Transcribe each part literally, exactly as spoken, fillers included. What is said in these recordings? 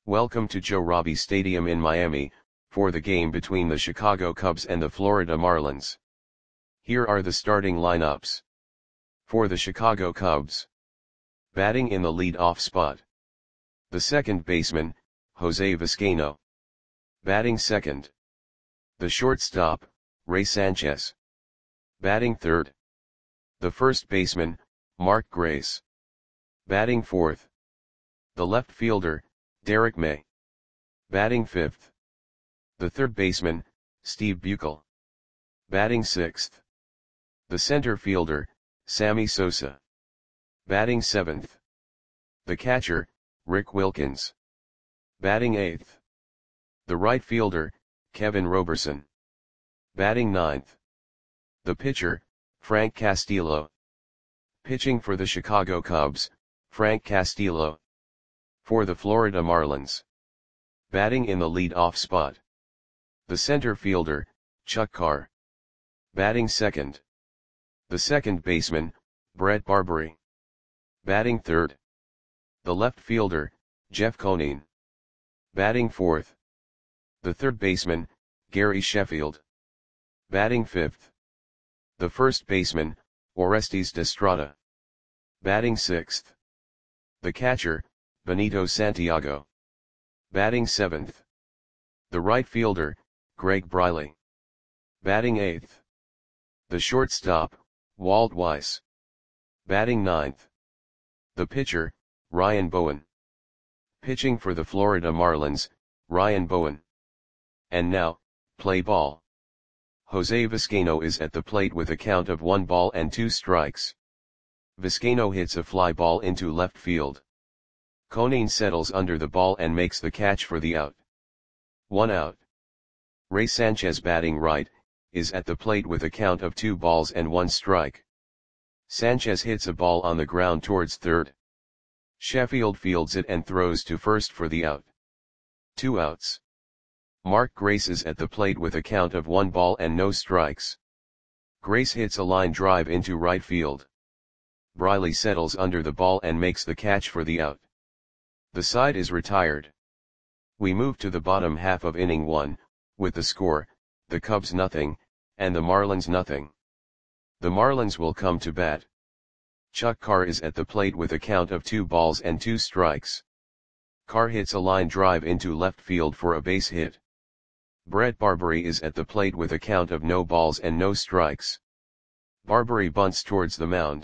Welcome to Joe Robbie Stadium in Miami, for the game between the Chicago Cubs and the Florida Marlins. Here are the starting lineups. For the Chicago Cubs. Batting in the lead-off spot. The second baseman, Jose Vizcaino. Batting second. The shortstop, Ray Sanchez. Batting third. The first baseman, Mark Grace. Batting fourth. The left fielder, Derek May. Batting fifth. The third baseman, Steve Buechele. Batting sixth. The center fielder, Sammy Sosa. Batting seventh. The catcher, Rick Wilkins. Batting eighth. The right fielder, Kevin Roberson. Batting ninth. The pitcher, Frank Castillo. Pitching for the Chicago Cubs, Frank Castillo. For the Florida Marlins. Batting in the lead-off spot. The center fielder, Chuck Carr. Batting second. The second baseman, Brett Barberie. Batting third. The left fielder, Jeff Conine. Batting fourth. The third baseman, Gary Sheffield. Batting fifth. The first baseman, Orestes Destrada. Batting sixth. The catcher, Benito Santiago. Batting seventh. The right fielder, Greg Briley. Batting eighth. The shortstop, Walt Weiss. Batting ninth. The pitcher, Ryan Bowen. Pitching for the Florida Marlins, Ryan Bowen. And now, play ball. Jose Vizcaino is at the plate with a count of one ball and two strikes. Vizcaino hits a fly ball into left field. Conine settles under the ball and makes the catch for the out. One out. Ray Sanchez, batting right, is at the plate with a count of two balls and one strike. Sanchez hits a ball on the ground towards third. Sheffield fields it and throws to first for the out. Two outs. Mark Grace is at the plate with a count of one ball and no strikes. Grace hits a line drive into right field. Briley settles under the ball and makes the catch for the out. The side is retired. We move to the bottom half of inning one, with the score, the Cubs nothing, and the Marlins nothing. The Marlins will come to bat. Chuck Carr is at the plate with a count of two balls and two strikes. Carr hits a line drive into left field for a base hit. Brett Barberie is at the plate with a count of no balls and no strikes. Barberie bunts towards the mound.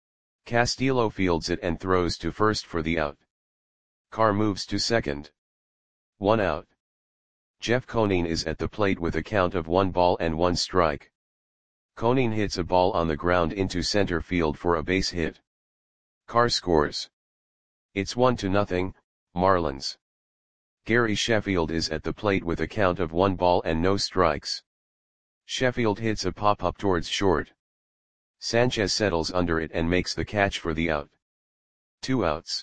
Castillo fields it and throws to first for the out. Carr moves to second. One out. Jeff Conine is at the plate with a count of one ball and one strike. Conine hits a ball on the ground into center field for a base hit. Carr scores. It's one to nothing, Marlins. Gary Sheffield is at the plate with a count of one ball and no strikes. Sheffield hits a pop-up towards short. Sanchez settles under it and makes the catch for the out. Two outs.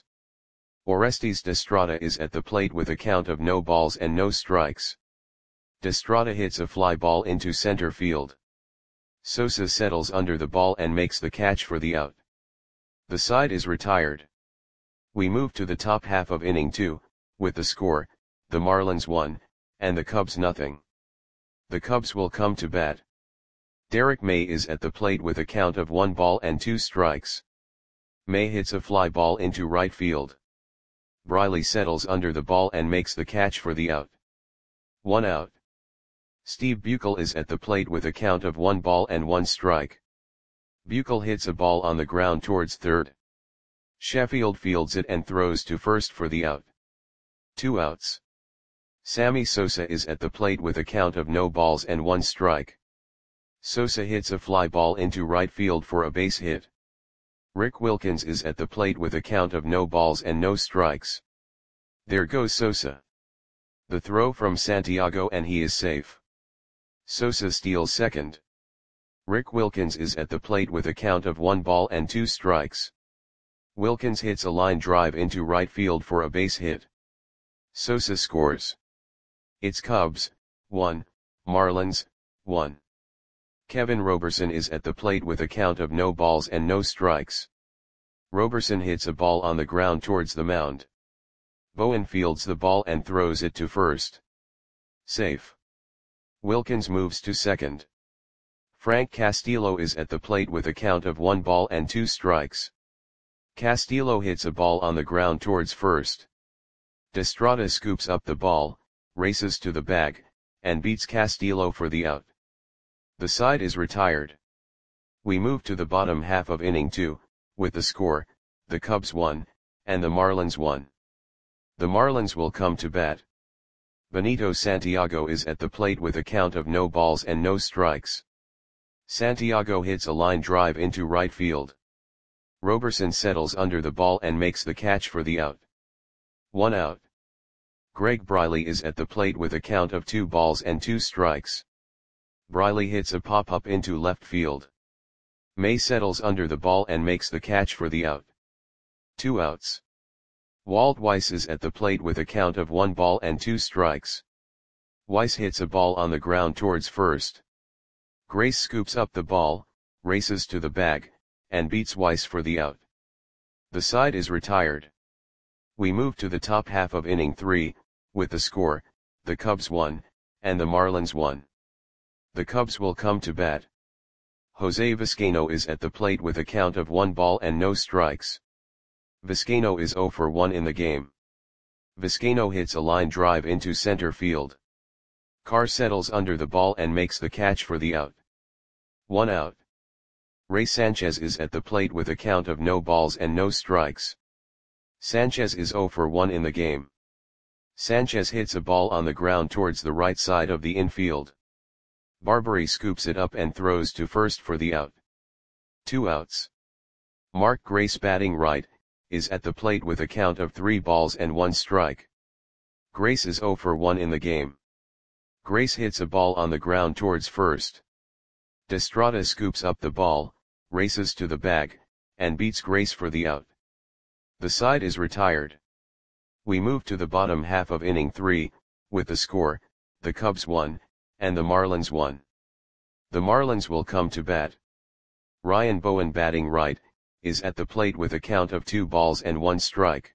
Orestes Destrada is at the plate with a count of no balls and no strikes. Destrada hits a fly ball into center field. Sosa settles under the ball and makes the catch for the out. The side is retired. We move to the top half of inning two, with the score, the Marlins one, and the Cubs nothing. The Cubs will come to bat. Derek May is at the plate with a count of one ball and two strikes. May hits a fly ball into right field. Briley settles under the ball and makes the catch for the out. One out. Steve Buechele is at the plate with a count of one ball and one strike. Buechele hits a ball on the ground towards third. Sheffield fields it and throws to first for the out. Two outs. Sammy Sosa is at the plate with a count of no balls and one strike. Sosa hits a fly ball into right field for a base hit. Rick Wilkins is at the plate with a count of no balls and no strikes. There goes Sosa. The throw from Santiago and he is safe. Sosa steals second. Rick Wilkins is at the plate with a count of one ball and two strikes. Wilkins hits a line drive into right field for a base hit. Sosa scores. It's Cubs, one, Marlins, one. Kevin Roberson is at the plate with a count of no balls and no strikes. Roberson hits a ball on the ground towards the mound. Bowen fields the ball and throws it to first. Safe. Wilkins moves to second. Frank Castillo is at the plate with a count of one ball and two strikes. Castillo hits a ball on the ground towards first. Destrada scoops up the ball, races to the bag, and beats Castillo for the out. The side is retired. We move to the bottom half of inning two, with the score, the Cubs won, and the Marlins won. The Marlins will come to bat. Benito Santiago is at the plate with a count of no balls and no strikes. Santiago hits a line drive into right field. Roberson settles under the ball and makes the catch for the out. One out. Greg Briley is at the plate with a count of two balls and two strikes. Briley hits a pop-up into left field. May settles under the ball and makes the catch for the out. Two outs. Walt Weiss is at the plate with a count of one ball and two strikes. Weiss hits a ball on the ground towards first. Grace scoops up the ball, races to the bag, and beats Weiss for the out. The side is retired. We move to the top half of inning three, with the score, the Cubs won, and the Marlins won. The Cubs will come to bat. Jose Vizcaino is at the plate with a count of one ball and no strikes. Vizcaino is zero for one in the game. Vizcaino hits a line drive into center field. Carr settles under the ball and makes the catch for the out. One out. Ray Sanchez is at the plate with a count of no balls and no strikes. Sanchez is zero for one in the game. Sanchez hits a ball on the ground towards the right side of the infield. Barbary scoops it up and throws to first for the out. Two outs. Mark Grace, batting right, is at the plate with a count of three balls and one strike. Grace is zero for one in the game. Grace hits a ball on the ground towards first. Destrada scoops up the ball, races to the bag, and beats Grace for the out. The side is retired. We move to the bottom half of inning three, with the score, the Cubs won, and the Marlins won. The Marlins will come to bat. Ryan Bowen, batting right, is at the plate with a count of two balls and one strike.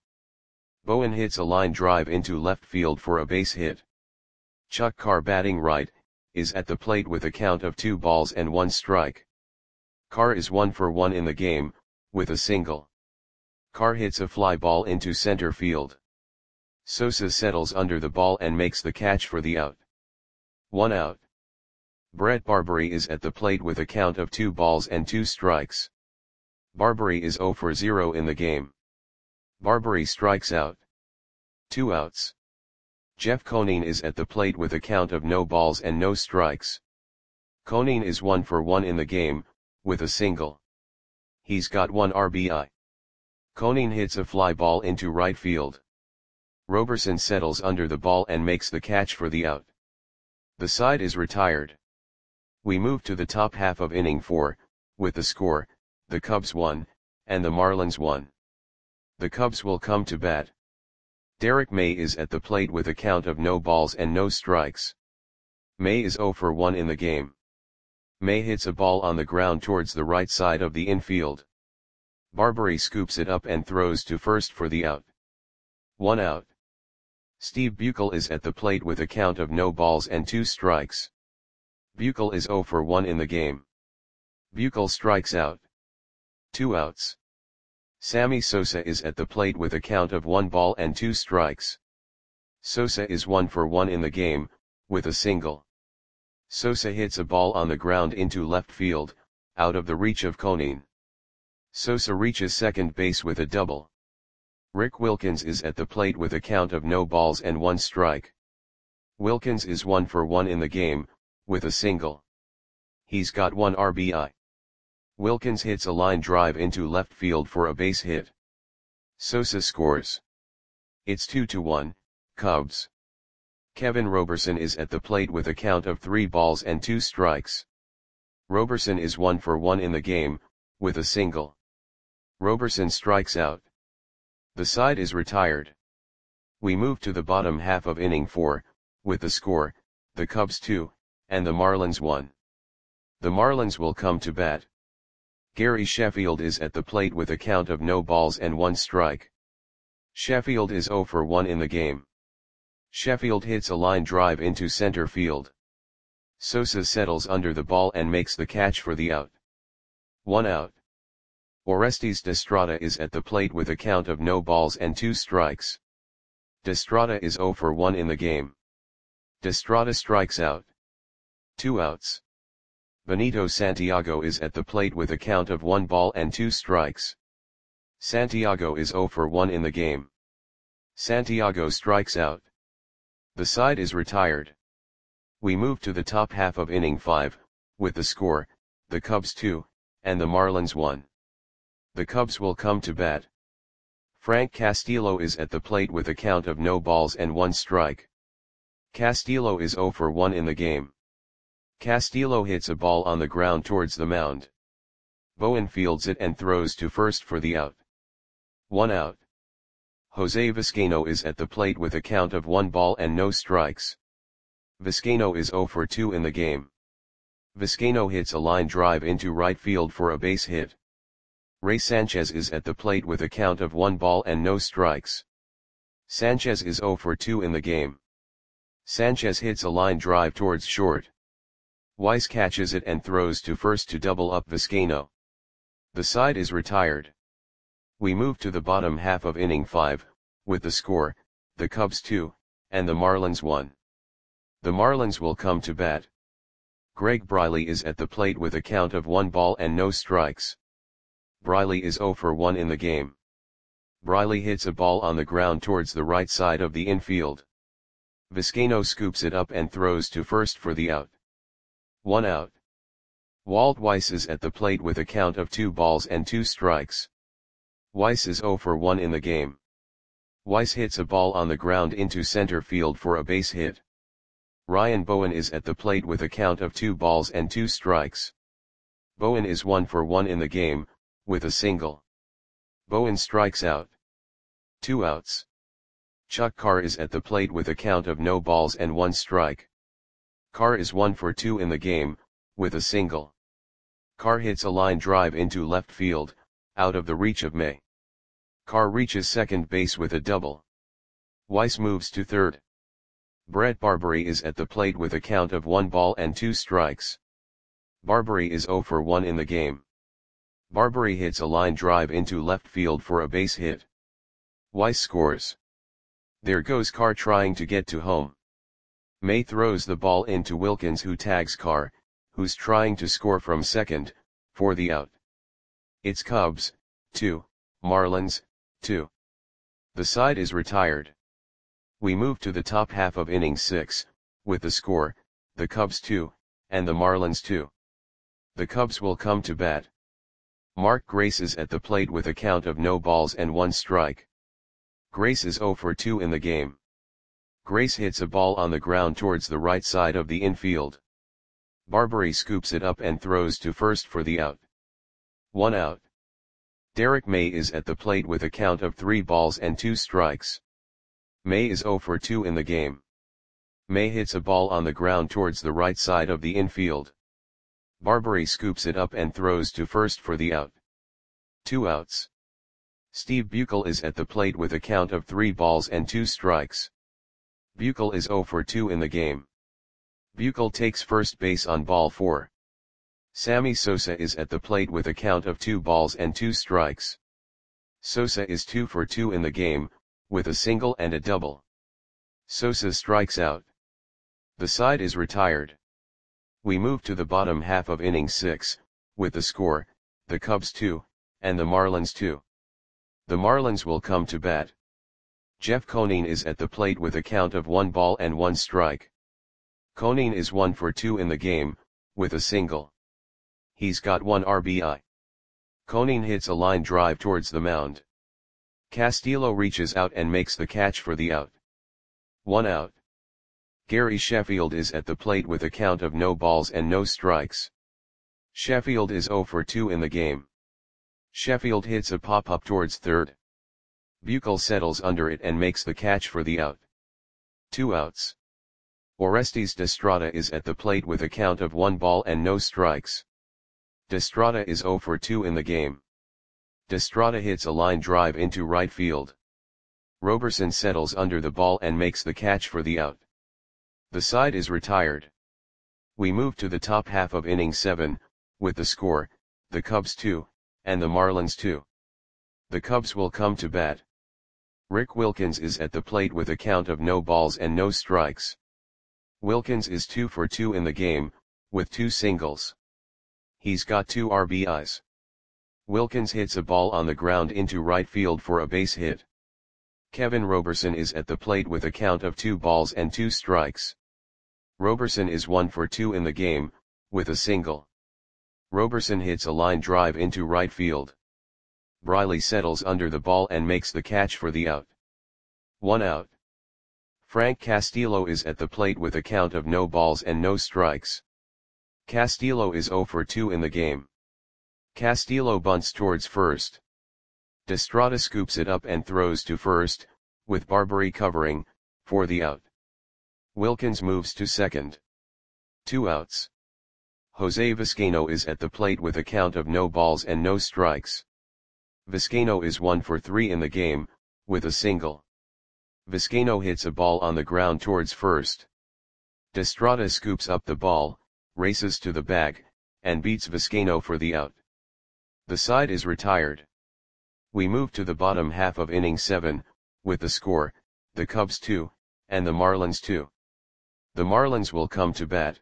Bowen hits a line drive into left field for a base hit. Chuck Carr, batting right, is at the plate with a count of two balls and one strike. Carr is one for one in the game, with a single. Carr hits a fly ball into center field. Sosa settles under the ball and makes the catch for the out. One out. Brett Barbary is at the plate with a count of two balls and two strikes. Barbary is zero for zero in the game. Barbary strikes out. Two outs. Jeff Conine is at the plate with a count of no balls and no strikes. Conine is one for one in the game, with a single. He's got one R B I. Conine hits a fly ball into right field. Roberson settles under the ball and makes the catch for the out. The side is retired. We move to the top half of inning four, with the score, the Cubs won, and the Marlins won. The Cubs will come to bat. Derek May is at the plate with a count of no balls and no strikes. May is zero for one in the game. May hits a ball on the ground towards the right side of the infield. Barbary scoops it up and throws to first for the out. One out. Steve Buechel is at the plate with a count of no balls and two strikes. Buechel is zero for one in the game. Buechel strikes out. Two outs. Sammy Sosa is at the plate with a count of one ball and two strikes. Sosa is one for one in the game, with a single. Sosa hits a ball on the ground into left field, out of the reach of Conine. Sosa reaches second base with a double. Rick Wilkins is at the plate with a count of no balls and one strike. Wilkins is one for one in the game, with a single. He's got one R B I. Wilkins hits a line drive into left field for a base hit. Sosa scores. It's two to one, Cubs. Kevin Roberson is at the plate with a count of three balls and two strikes. Roberson is one for one in the game, with a single. Roberson strikes out. The side is retired. We move to the bottom half of inning four, with the score, the Cubs two, and the Marlins one. The Marlins will come to bat. Gary Sheffield is at the plate with a count of no balls and one strike. Sheffield is zero for one in the game. Sheffield hits a line drive into center field. Sosa settles under the ball and makes the catch for the out. One out. Orestes Destrada is at the plate with a count of no balls and two strikes. Destrada is zero for one in the game. Destrada strikes out. Two outs. Benito Santiago is at the plate with a count of one ball and two strikes. Santiago is zero for one in the game. Santiago strikes out. The side is retired. We move to the top half of inning five, with the score, the Cubs two, and the Marlins one. The Cubs will come to bat. Frank Castillo is at the plate with a count of no balls and one strike. Castillo is zero for one in the game. Castillo hits a ball on the ground towards the mound. Bowen fields it and throws to first for the out. One out. Jose Vizcaino is at the plate with a count of one ball and no strikes. Vizcaino is zero for two in the game. Vizcaino hits a line drive into right field for a base hit. Ray Sanchez is at the plate with a count of one ball and no strikes. Sanchez is zero for two in the game. Sanchez hits a line drive towards short. Weiss catches it and throws to first to double up Vizcaino. The side is retired. We move to the bottom half of inning five, with the score, the Cubs two, and the Marlins one. The Marlins will come to bat. Greg Briley is at the plate with a count of one ball and no strikes. Briley is zero for one in the game. Briley hits a ball on the ground towards the right side of the infield. Vizcaino scoops it up and throws to first for the out. One out. Walt Weiss is at the plate with a count of two balls and two strikes. Weiss is zero for one in the game. Weiss hits a ball on the ground into center field for a base hit. Ryan Bowen is at the plate with a count of two balls and two strikes. Bowen is one for one in the game, with a single. Bowen strikes out. Two outs. Chuck Carr is at the plate with a count of no balls and one strike. Carr is one for two in the game, with a single. Carr hits a line drive into left field, out of the reach of May. Carr reaches second base with a double. Weiss moves to third. Brett Barbary is at the plate with a count of one ball and two strikes. Barbary is zero for one in the game. Barbary hits a line drive into left field for a base hit. Weiss scores. There goes Carr trying to get to home. May throws the ball into Wilkins, who tags Carr, who's trying to score from second, for the out. It's Cubs, two, Marlins, two. The side is retired. We move to the top half of inning six, with the score, the Cubs two, and the Marlins two. The Cubs will come to bat. Mark Grace is at the plate with a count of no balls and one strike. Grace is zero for two in the game. Grace hits a ball on the ground towards the right side of the infield. Barbary scoops it up and throws to first for the out. One out. Derek May is at the plate with a count of three balls and two strikes. May is zero for two in the game. May hits a ball on the ground towards the right side of the infield. Barbary scoops it up and throws to first for the out. Two outs. Steve Buechel is at the plate with a count of three balls and two strikes. Buechel is zero for two in the game. Buechel takes first base on ball four. Sammy Sosa is at the plate with a count of two balls and two strikes. Sosa is two for two in the game, with a single and a double. Sosa strikes out. The side is retired. We move to the bottom half of inning six, with the score, the Cubs two, and the Marlins two. The Marlins will come to bat. Jeff Conine is at the plate with a count of one ball and one strike. Conine is one for two in the game, with a single. He's got one R B I. Conine hits a line drive towards the mound. Castillo reaches out and makes the catch for the out. One out. Gary Sheffield is at the plate with a count of no balls and no strikes. Sheffield is zero for two in the game. Sheffield hits a pop-up towards third. Buechel settles under it and makes the catch for the out. Two outs. Orestes Destrada is at the plate with a count of one ball and no strikes. Destrada is zero for two in the game. Destrada hits a line drive into right field. Roberson settles under the ball and makes the catch for the out. The side is retired. We move to the top half of inning seven, with the score, the Cubs two, and the Marlins two. The Cubs will come to bat. Rick Wilkins is at the plate with a count of no balls and no strikes. Wilkins is two for two in the game, with two singles. He's got two R B Is. Wilkins hits a ball on the ground into right field for a base hit. Kevin Roberson is at the plate with a count of two balls and two strikes. Roberson is one for two in the game, with a single. Roberson hits a line drive into right field. Briley settles under the ball and makes the catch for the out. One out. Frank Castillo is at the plate with a count of no balls and no strikes. Castillo is zero for two in the game. Castillo bunts towards first. Destrada scoops it up and throws to first, with Barbary covering, for the out. Wilkins moves to second. Two outs. Jose Vizcaino is at the plate with a count of no balls and no strikes. Vizcaino is one for three in the game, with a single. Vizcaino hits a ball on the ground towards first. Destrada scoops up the ball, races to the bag, and beats Vizcaino for the out. The side is retired. We move to the bottom half of inning seven, with the score, the Cubs two, and the Marlins two. The Marlins will come to bat.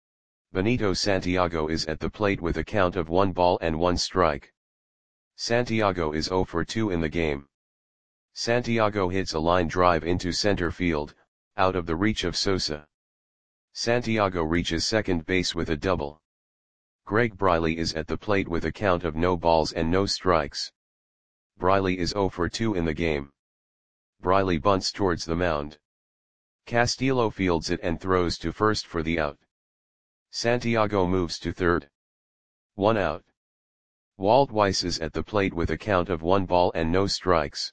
Benito Santiago is at the plate with a count of one ball and one strike. Santiago is zero for two in the game. Santiago hits a line drive into center field, out of the reach of Sosa. Santiago reaches second base with a double. Greg Briley is at the plate with a count of no balls and no strikes. Briley is zero for two in the game. Briley bunts towards the mound. Castillo fields it and throws to first for the out. Santiago moves to third. One out. Walt Weiss is at the plate with a count of one ball and no strikes.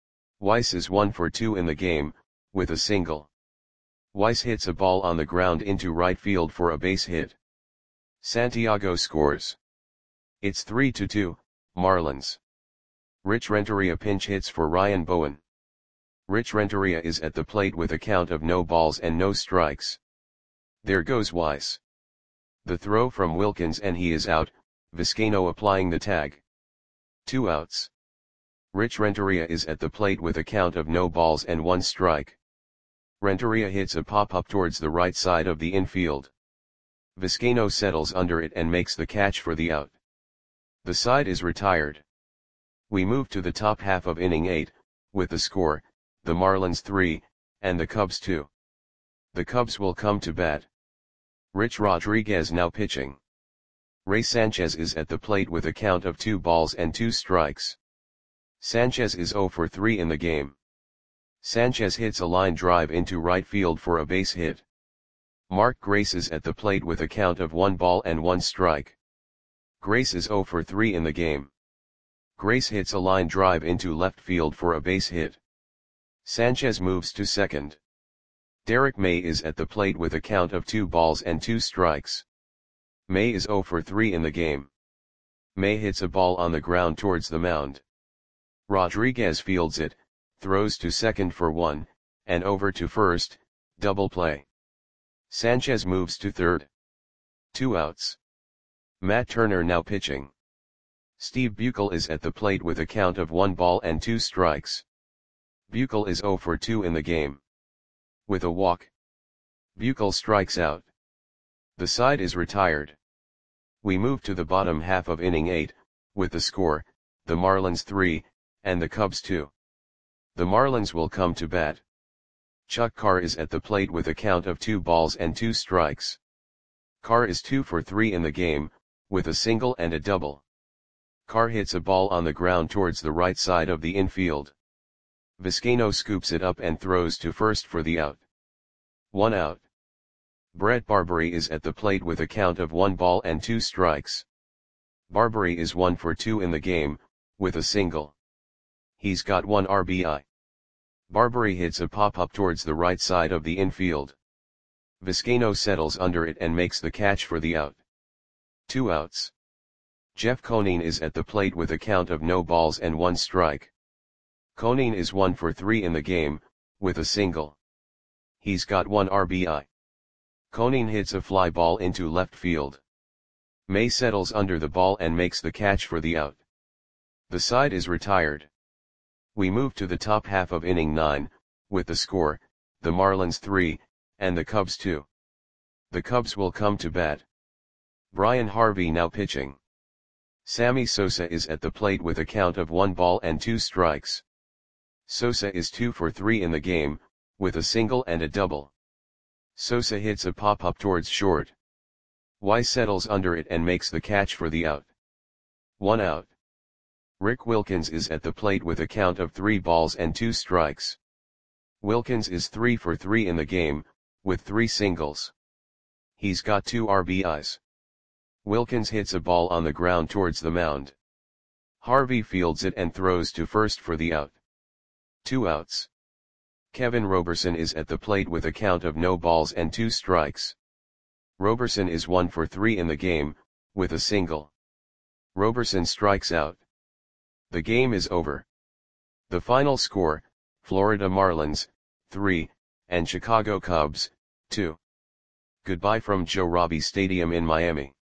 Weiss is one for two in the game, with a single. Weiss hits a ball on the ground into right field for a base hit. Santiago scores. It's three to two, Marlins. Rich Renteria pinch hits for Ryan Bowen. Rich Renteria is at the plate with a count of no balls and no strikes. There goes Weiss. The throw from Wilkins and he is out, Vizcaino applying the tag. Two outs. Rich Renteria is at the plate with a count of no balls and one strike. Renteria hits a pop-up towards the right side of the infield. Vizcaino settles under it and makes the catch for the out. The side is retired. We move to the top half of inning eight, with the score, the Marlins three, and the Cubs two. The Cubs will come to bat. Rich Rodriguez now pitching. Ray Sanchez is at the plate with a count of two balls and two strikes. Sanchez is zero for three in the game. Sanchez hits a line drive into right field for a base hit. Mark Grace is at the plate with a count of one ball and one strike. Grace is zero for three in the game. Grace hits a line drive into left field for a base hit. Sanchez moves to second. Derek May is at the plate with a count of two balls and two strikes. May is zero for three in the game. May hits a ball on the ground towards the mound. Rodriguez fields it, throws to second for one, and over to first, double play. Sanchez moves to third. Two outs. Matt Turner now pitching. Steve Buechel is at the plate with a count of one ball and two strikes. Buechel is zero for two in the game. With a walk, Buechel strikes out. The side is retired. We move to the bottom half of inning eight, with the score, the Marlins three, and the Cubs two. The Marlins will come to bat. Chuck Carr is at the plate with a count of two balls and two strikes. Carr is two for three in the game, with a single and a double. Carr hits a ball on the ground towards the right side of the infield. Vizcaino scoops it up and throws to first for the out. One out. Brett Barbary is at the plate with a count of one ball and two strikes. Barbary is one for two in the game, with a single. He's got one R B I. Barbary hits a pop-up towards the right side of the infield. Vizcaino settles under it and makes the catch for the out. Two outs. Jeff Conine is at the plate with a count of no balls and one strike. Conine is one for three in the game, with a single. He's got one R B I. Conine hits a fly ball into left field. May settles under the ball and makes the catch for the out. The side is retired. We move to the top half of inning nine, with the score, the Marlins three, and the Cubs two. The Cubs will come to bat. Brian Harvey now pitching. Sammy Sosa is at the plate with a count of one ball and two strikes. Sosa is two for three in the game, with a single and a double. Sosa hits a pop-up towards short. Y settles under it and makes the catch for the out. One out. Rick Wilkins is at the plate with a count of three balls and two strikes. Wilkins is three for three in the game, with three singles. He's got two R B Is. Wilkins hits a ball on the ground towards the mound. Harvey fields it and throws to first for the out. Two outs. Kevin Roberson is at the plate with a count of no balls and two strikes. Roberson is one for three in the game, with a single. Roberson strikes out. The game is over. The final score, Florida Marlins, three, and Chicago Cubs, two. Goodbye from Joe Robbie Stadium in Miami.